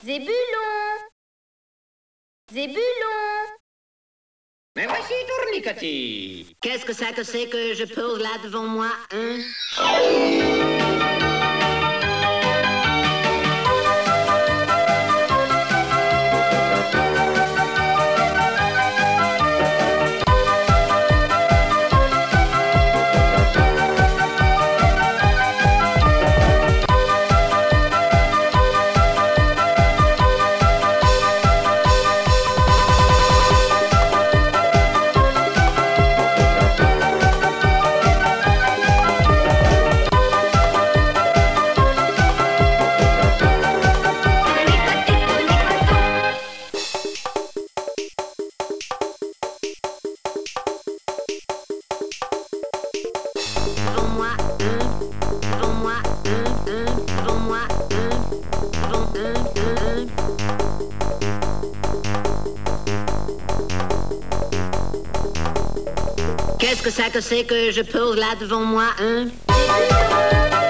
Zébulon! Zébulon! Mais voici Tournicotis. Qu'est-ce que ça que c'est que je pose là devant moi, hein? Qu'est-ce que ça que c'est que je pose là devant moi, hein?